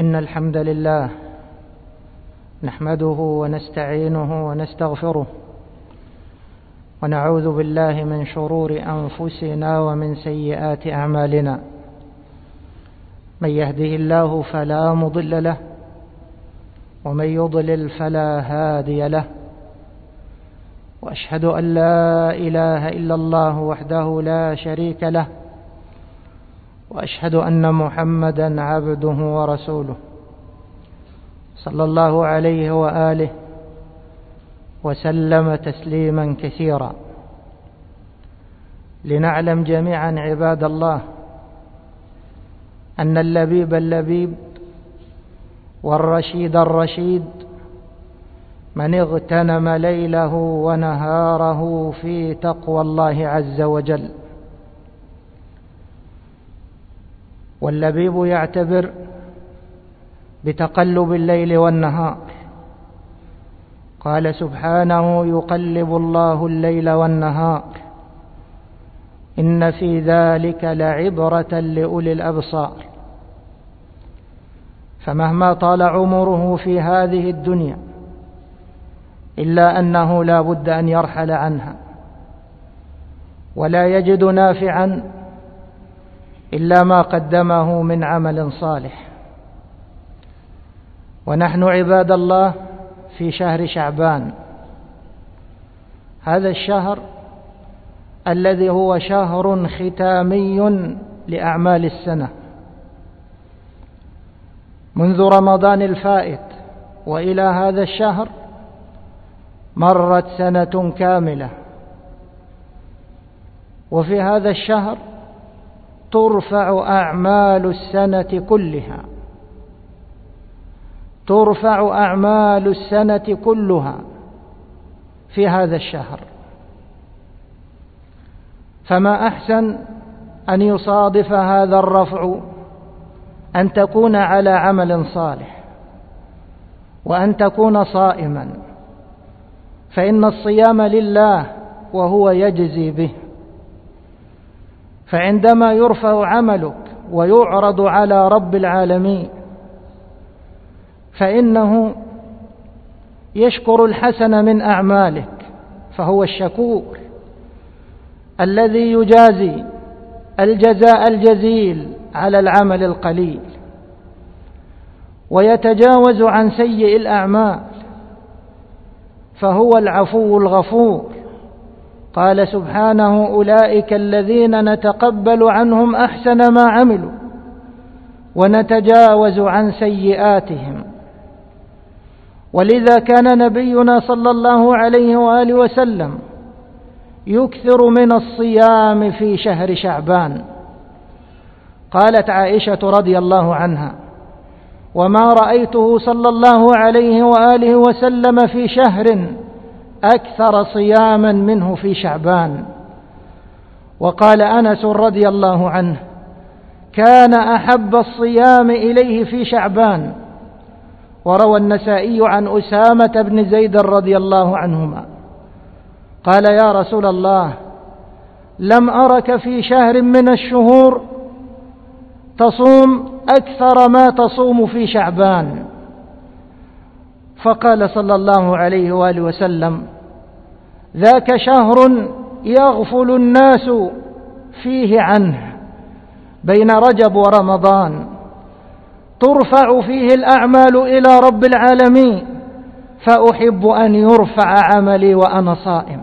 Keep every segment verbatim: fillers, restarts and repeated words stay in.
إن الحمد لله نحمده ونستعينه ونستغفره ونعوذ بالله من شرور أنفسنا ومن سيئات أعمالنا. من يهده الله فلا مضل له ومن يضلل فلا هادي له، وأشهد أن لا إله إلا الله وحده لا شريك له، وأشهد أن محمدا عبده ورسوله صلى الله عليه وآله وسلم تسليما كثيرا. لنعلم جميعا عباد الله أن اللبيب اللبيب والرشيد الرشيد من اغتنم ليله ونهاره في تقوى الله عز وجل. واللبيب يعتبر بتقلب الليل والنهار، قال سبحانه: يقلب الله الليل والنهار إن في ذلك لعبرة لأولي الأبصار. فمهما طال عمره في هذه الدنيا إلا أنه لا بد أن يرحل عنها، ولا يجد نافعا إلا ما قدمه من عمل صالح. ونحن عباد الله في شهر شعبان، هذا الشهر الذي هو شهر ختامي لأعمال السنة. منذ رمضان الفائت وإلى هذا الشهر مرت سنة كاملة، وفي هذا الشهر ترفع أعمال السنة كلها، ترفع أعمال السنة كلها في هذا الشهر. فما أحسن أن يصادف هذا الرفع أن تكون على عمل صالح، وأن تكون صائما، فإن الصيام لله وهو يجزي به. فعندما يرفع عملك ويعرض على رب العالمين فإنه يشكر الحسن من أعمالك، فهو الشكور الذي يجازي الجزاء الجزيل على العمل القليل، ويتجاوز عن سيء الأعمال، فهو العفو الغفور. قال سبحانه: أولئك الذين نتقبل عنهم أحسن ما عملوا ونتجاوز عن سيئاتهم. ولذا كان نبينا صلى الله عليه وآله وسلم يكثر من الصيام في شهر شعبان. قالت عائشة رضي الله عنها: وما رأيته صلى الله عليه وآله وسلم في شهر أكثر صياما منه في شعبان. وقال أنس رضي الله عنه: كان أحب الصيام إليه في شعبان. وروى النسائي عن أسامة بن زيد رضي الله عنهما قال: يا رسول الله، لم أرك في شهر من الشهور تصوم أكثر ما تصوم في شعبان. فقال صلى الله عليه وآله وسلم: ذاك شهر يغفل الناس فيه عنه، بين رجب ورمضان ترفع فيه الأعمال إلى رب العالمين، فأحب أن يرفع عملي وأنا صائم.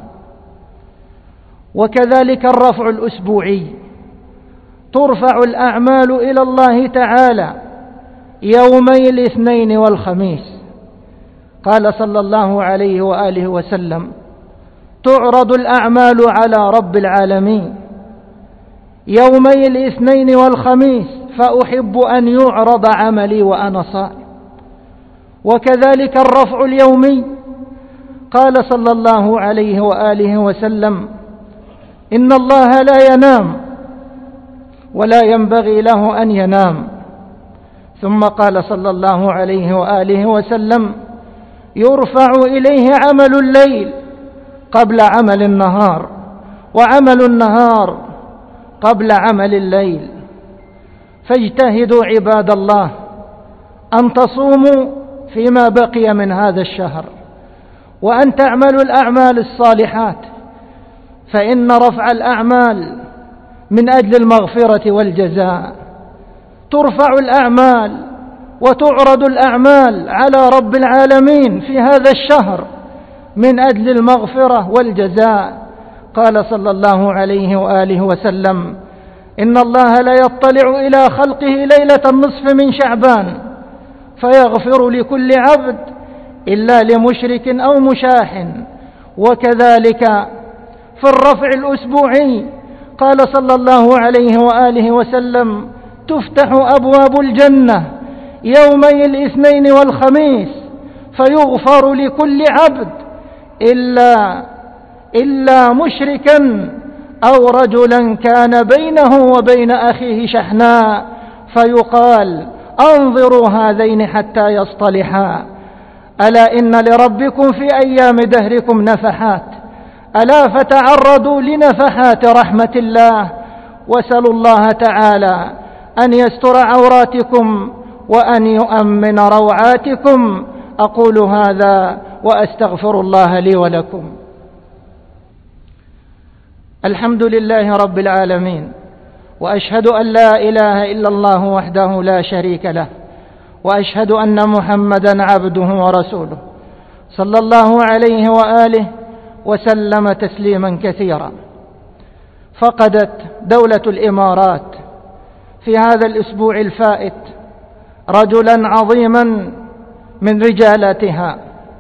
وكذلك الرفع الأسبوعي، ترفع الأعمال إلى الله تعالى يومي الاثنين والخميس. قال صلى الله عليه وآله وسلم: تعرض الأعمال على رب العالمين يومي الاثنين والخميس، فأحب أن يعرض عملي وأنا صائم. وكذلك الرفع اليومي، قال صلى الله عليه وآله وسلم: إن الله لا ينام ولا ينبغي له أن ينام. ثم قال صلى الله عليه وآله وسلم: يرفع إليه عمل الليل قبل عمل النهار، وعمل النهار قبل عمل الليل. فاجتهدوا عباد الله أن تصوموا فيما بقي من هذا الشهر، وأن تعملوا الأعمال الصالحات، فإن رفع الأعمال من أجل المغفرة والجزاء. ترفع الأعمال وتعرض الأعمال على رب العالمين في هذا الشهر من أجل المغفرة والجزاء. قال صلى الله عليه وآله وسلم: إن الله لا يطلع إلى خلقه ليلة النصف من شعبان فيغفر لكل عبد إلا لمشرك أو مشاح. وكذلك في الرفع الأسبوعي قال صلى الله عليه وآله وسلم: تفتح أبواب الجنة يومي الاثنين والخميس فيغفر لكل عبد إلا إلا مشركا أو رجلا كان بينه وبين أخيه شحناء، فيقال: أنظروا هذين حتى يصطلحا. ألا إن لربكم في أيام دهركم نفحات، ألا فتعرضوا لنفحات رحمة الله، واسألوا الله تعالى أن يستر عوراتكم وأن يؤمن روعاتكم. أقول هذا وأستغفر الله لي ولكم. الحمد لله رب العالمين، وأشهد أن لا إله إلا الله وحده لا شريك له، وأشهد أن محمدا عبده ورسوله صلى الله عليه وآله وسلم تسليما كثيرا. فقدت دولة الإمارات في هذا الأسبوع الفائت رجلا عظيما من رجالاتها،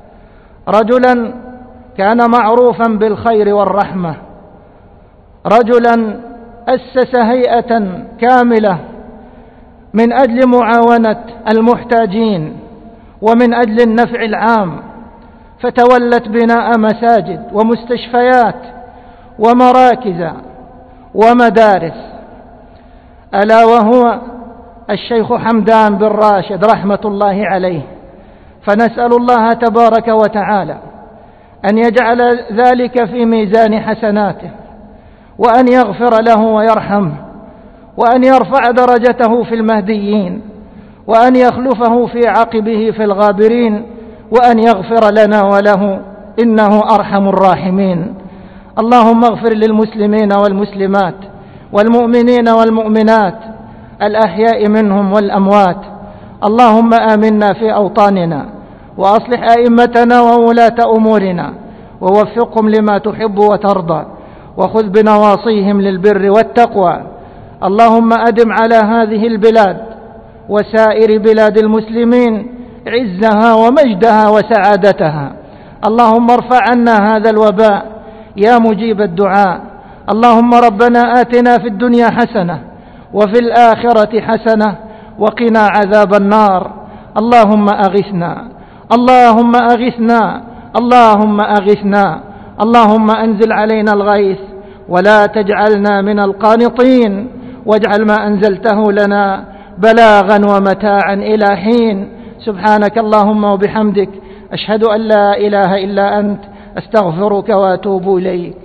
رجلا كان معروفا بالخير والرحمة، رجلا أسس هيئة كاملة من أجل معاونة المحتاجين ومن أجل النفع العام، فتولت بناء مساجد ومستشفيات ومراكز ومدارس، ألا وهو الشيخ حمدان بن راشد رحمة الله عليه. فنسأل الله تبارك وتعالى أن يجعل ذلك في ميزان حسناته، وأن يغفر له ويرحمه، وأن يرفع درجته في المهديين، وأن يخلفه في عقبه في الغابرين، وأن يغفر لنا وله إنه أرحم الراحمين. اللهم اغفر للمسلمين والمسلمات والمؤمنين والمؤمنات الأحياء منهم والأموات. اللهم آمنا في أوطاننا، وأصلح أئمتنا وولاة أمورنا، ووفقهم لما تحب وترضى، وخذ بنواصيهم للبر والتقوى. اللهم أدم على هذه البلاد وسائر بلاد المسلمين عزها ومجدها وسعادتها. اللهم ارفع عنا هذا الوباء يا مجيب الدعاء. اللهم ربنا آتنا في الدنيا حسنة وفي الآخرة حسنة وقنا عذاب النار. اللهم أغثنا، اللهم أغثنا، اللهم أغثنا. اللهم أنزل علينا الغيث ولا تجعلنا من القانطين، واجعل ما أنزلته لنا بلاغا ومتاعا إلى حين. سبحانك اللهم وبحمدك، أشهد أن لا إله إلا أنت، أستغفرك وأتوب إليك.